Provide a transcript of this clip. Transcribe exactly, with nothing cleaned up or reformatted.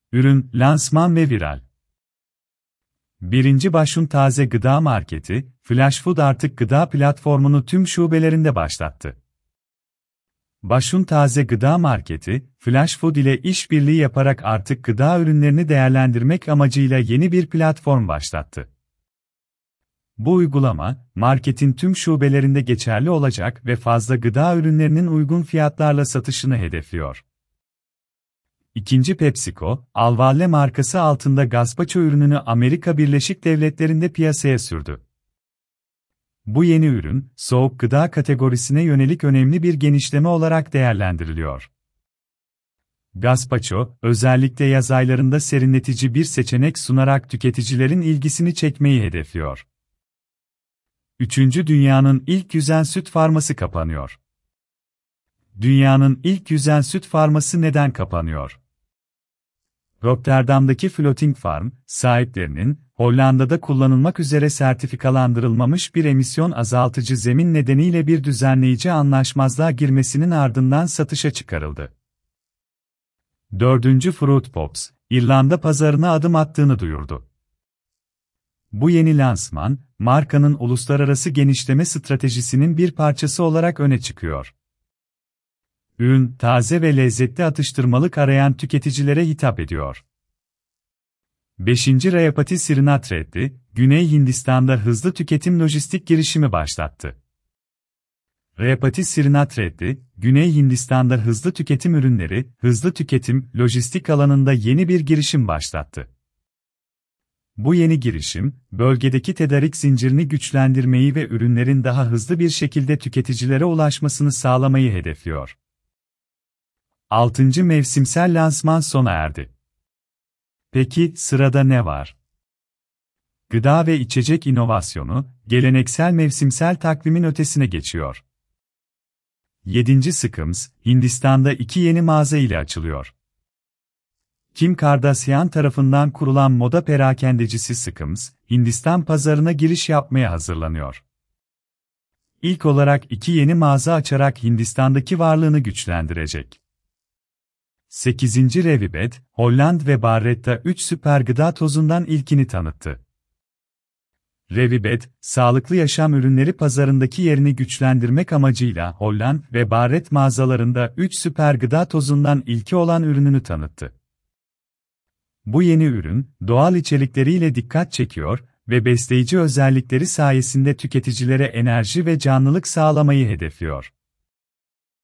Ürün, lansman ve viral. Birinci Başun Taze Gıda Marketi, Flash Food artık gıda platformunu tüm şubelerinde başlattı. Başun Taze Gıda Marketi, Flash Food ile işbirliği yaparak artık gıda ürünlerini değerlendirmek amacıyla yeni bir platform başlattı. Bu uygulama, marketin tüm şubelerinde geçerli olacak ve fazla gıda ürünlerinin uygun fiyatlarla satışını hedefliyor. İkinci PepsiCo, Alvalle markası altında gazpacho ürününü Amerika Birleşik Devletleri'nde piyasaya sürdü. Bu yeni ürün, soğuk gıda kategorisine yönelik önemli bir genişleme olarak değerlendiriliyor. Gazpacho, özellikle yaz aylarında serinletici bir seçenek sunarak tüketicilerin ilgisini çekmeyi hedefliyor. Üçüncü Dünyanın ilk yüzen süt farması kapanıyor. Dünyanın ilk yüzen süt farması neden kapanıyor? Rotterdam'daki Floating Farm, sahiplerinin, Hollanda'da kullanılmak üzere sertifikalandırılmamış bir emisyon azaltıcı zemin nedeniyle bir düzenleyici anlaşmazlığa girmesinin ardından satışa çıkarıldı. Dördüncü Fruit Pops, İrlanda pazarına adım attığını duyurdu. Bu yeni lansman, markanın uluslararası genişleme stratejisinin bir parçası olarak öne çıkıyor. Ürün, taze ve lezzetli atıştırmalık arayan tüketicilere hitap ediyor. beşinci Rayapati Srinath Reddy, Güney Hindistan'da hızlı tüketim lojistik girişimi başlattı. Rayapati Srinath Reddy, Güney Hindistan'da hızlı tüketim ürünleri, hızlı tüketim, lojistik alanında yeni bir girişim başlattı. Bu yeni girişim, bölgedeki tedarik zincirini güçlendirmeyi ve ürünlerin daha hızlı bir şekilde tüketicilere ulaşmasını sağlamayı hedefliyor. altıncı Mevsimsel lansman sona erdi. Peki, sırada ne var? Gıda ve içecek inovasyonu, geleneksel mevsimsel takvimin ötesine geçiyor. yedinci Skims, Hindistan'da iki yeni mağaza ile açılıyor. Kim Kardashian tarafından kurulan moda perakendecisi Skims, Hindistan pazarına giriş yapmaya hazırlanıyor. İlk olarak iki yeni mağaza açarak Hindistan'daki varlığını güçlendirecek. sekizinci Revibed, Holland ve Barrett'ta üç süper gıda tozundan ilkini tanıttı. Revibed, sağlıklı yaşam ürünleri pazarındaki yerini güçlendirmek amacıyla Holland ve Barrett mağazalarında üç süper gıda tozundan ilki olan ürününü tanıttı. Bu yeni ürün, doğal içerikleriyle dikkat çekiyor ve besleyici özellikleri sayesinde tüketicilere enerji ve canlılık sağlamayı hedefliyor.